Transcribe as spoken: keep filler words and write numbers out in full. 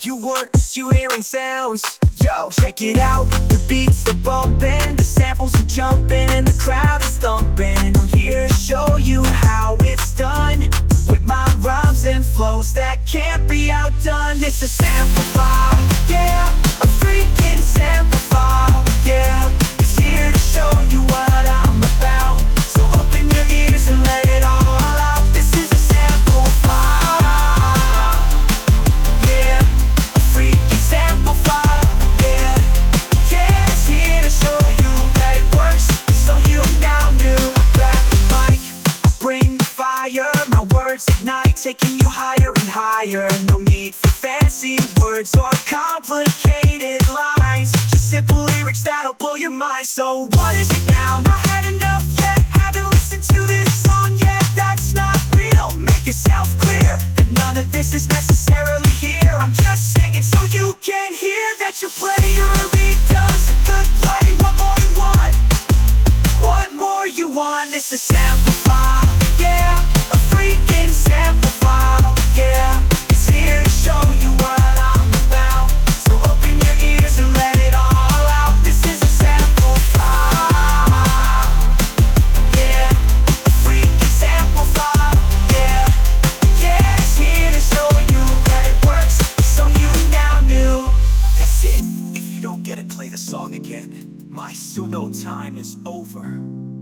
you weren't you hearing sounds. Yo, check it out, the beats are bumping, the samples are jumping, and the crowd is thumping. I'm here to show you how it's done, with my rhymes and flows that can't be outdone. It's a sample file, yeah, a freaking sample file, yeah. It's here to show you what I'm about, so open your ears and let it all out. This is a sample file, yeah, a freaking sample file, yeah. Yeah, it's here to show you that it works, so you now knew. Grab the mic, bring the fire, my words ignite, taking you higher and higher. No need for fancy words or complicated lines, just simple lyrics that'll blow your mind. So what is it now? Not had enough yet? Haven't listened to this song yet? That's not real. Make yourself clear that none of this is necessarily here. I'm just singing so you can hear that your player really does a good play. What more you want? What more you want? It's a sample file, yeah, a freaking sample file, yeah. It's here to show you what I'm about, so open your ears and let it all out. This is a sample file, yeah, a freaking sample file, yeah. Yeah, it's here to show you that it works, so you now knew. That's it. If you don't get it, play the song again. My pseudo time is over.